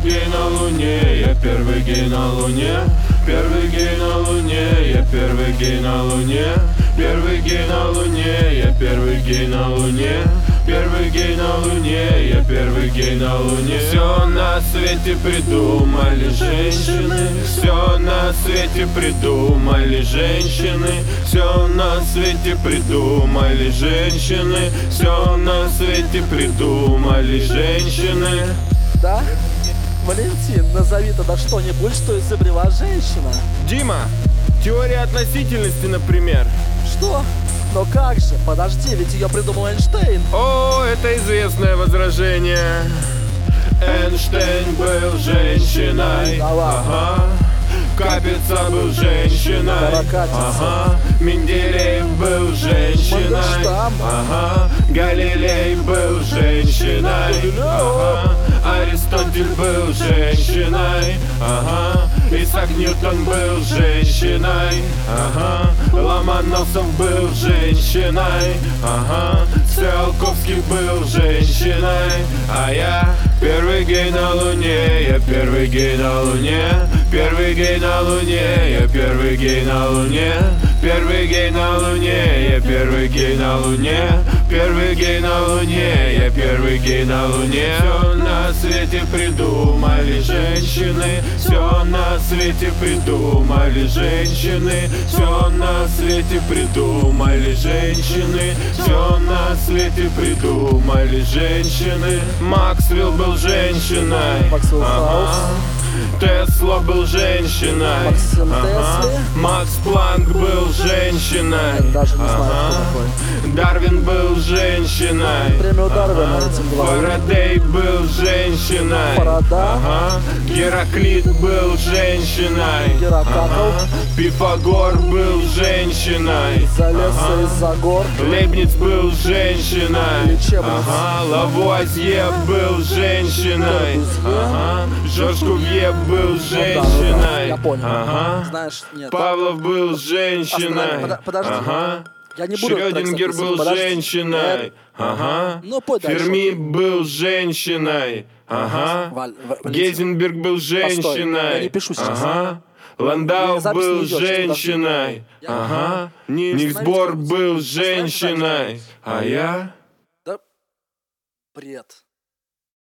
гей на луне, я первый гей на луне. Первый гей на луне, я первый гей на луне. Первый гей на луне, я первый гей на луне. Первый гей на луне, я первый гей на луне. Все на свете придумали женщины. Все на свете придумали женщины. Все на свете придумали женщины. Все на свете придумали женщины. Да? Валентин, назови тогда что-нибудь, что изобрела женщина. Дима, теория относительности, например. Что? Но как же? Подожди, ведь ее придумал Эйнштейн. О, это известное возражение. Эйнштейн был женщиной. Ага. Капица был женщиной. Ага. Менделеев был женщиной. Ага. Галилей был женщиной. Ага. Аристотель был женщиной. Ага. Исаак Ньютон был женщиной. Ага. Ломоносов был женщиной. Ага. Циолковский был женщиной. А я первый гей на луне. Я первый гей на луне. Первый гей на луне. Я первый гей на луне. Первый гей на луне. Я первый гей на луне. Первый гей на луне. Я первый гей на луне. Все на свете придумали женщины. Все на свете придумали женщины. Все на свете придумали женщины. Все на свете придумали женщины. Максвелл был женщиной. Тесла был женщиной. Макс Планк был женщиной. Дарвин был женщиной. Премию Дарвина этим главным. Фарадей был женщиной. Гераклит был женщиной. Пифагор был женщиной. Залезся из-за гор. Лейбниц был женщиной. Лавуазье был женщиной. Жорж Кувье был женщиной. Я понял. Знаешь, нет. Павлов был женщиной. Подожди. Я не буду Шрёдингер был женщиной. Ну, пой дальше. Ферми был женщиной. Гейзенберг был женщиной. Я не пишу сейчас. Ландау был женщиной. Никс Бор был женщиной. А я... Да, бред.